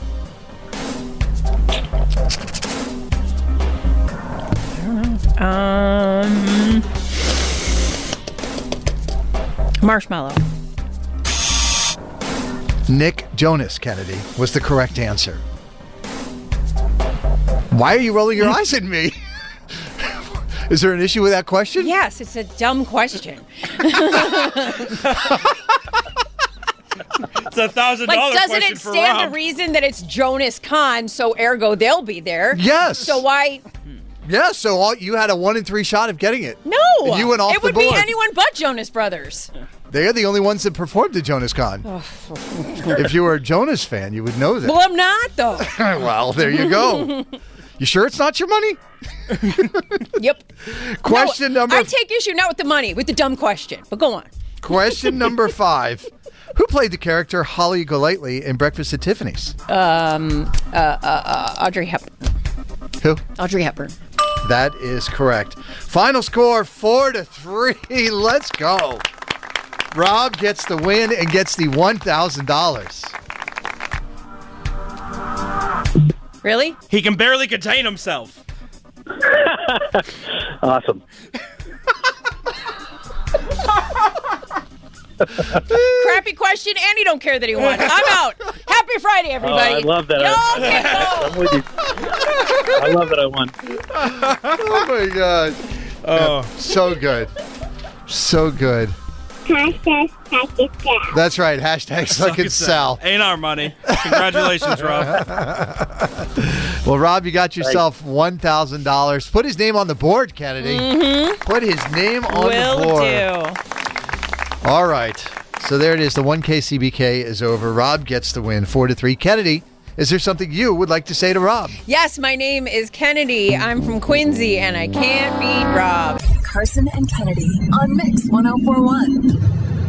I don't know. Marshmallow. Nick Jonas, Kennedy, was the correct answer. Why are you rolling your eyes at me? Is there an issue with that question? Yes, it's a dumb question. It's $1,000 Like, doesn't question it for stand Rob. to reason that it's Jonas Con, so ergo they'll be there? Yes. So why? Yeah, so you had a 1 in 3 shot of getting it. No. And you went off it the would board. be anyone but Jonas Brothers. They're the only ones that performed at JonasCon. If you were a Jonas fan, you would know that. Well, I'm not, though. Well, there you go. You sure it's not your money? Yep. Question number... I take issue not with the money, with the dumb question. But go on. Question number 5. Who played the character Holly Golightly in Breakfast at Tiffany's? Audrey Hepburn. Who? Audrey Hepburn. That is correct. Final score 4-3. Let's go. Rob gets the win and gets the $1,000. Really? He can barely contain himself. Awesome. Crappy question, and you don't care that he won. I'm out. Happy Friday, everybody. Oh, I love that. Okay, I'm with you. I love that I won. Oh, my God. Oh. So good. So good. Hashtag suck it down. That's right. Hashtag suck it, Sal. Ain't our money. Congratulations, Rob. Well, Rob, you got yourself $1,000. Put his name on the board, Kennedy. Mm-hmm. Put his name on Will the board. do. All right. So there it is. The 1K CBK is over. Rob gets the win, 4-3. Kennedy, is there something you would like to say to Rob? Yes, my name is Kennedy. I'm from Quincy, and I can't beat Rob. Carson and Kennedy on Mix 104.1.